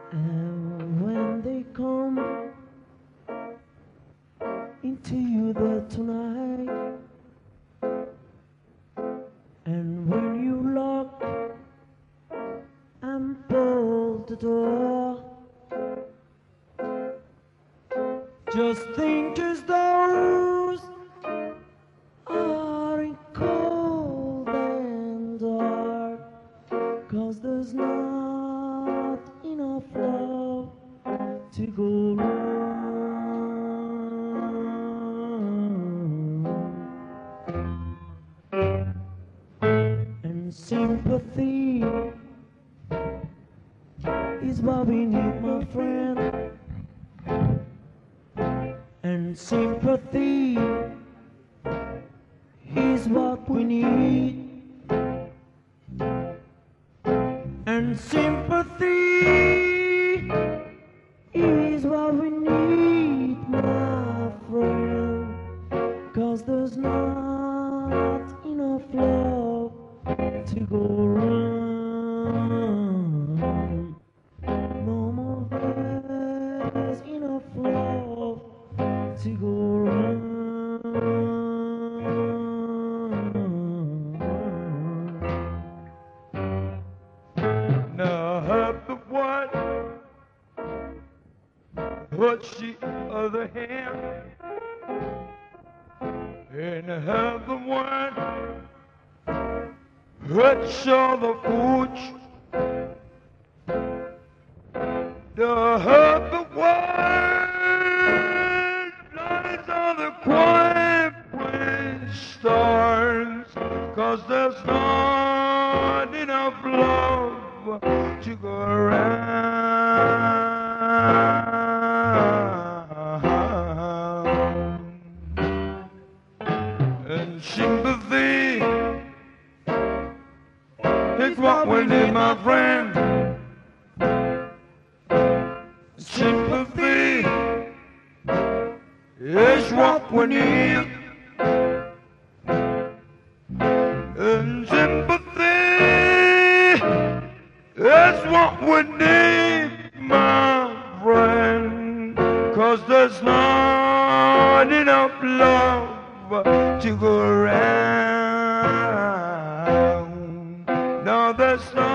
And when they come into you there tonight, and when you lock and bolt the door, just think as those are in cold and dark, 'cause there's not enough love to go round. And sympathy is what we need, my friend. And sympathy is what we need. And sympathy is what we need, my friend. 'Cause there's not enough love to go round. No more, there's enough love to go round. Now I have the one, what's the other hand? And I have the one, what's all the foods? Now I have the one, lights on the quiet place stars, 'cause there's not enough love to go around. And sympathy is what we need, my friend. Sympathy is what we need. And sympathy is what we need, my friend. 'Cause there's not enough love to go around. No, there's not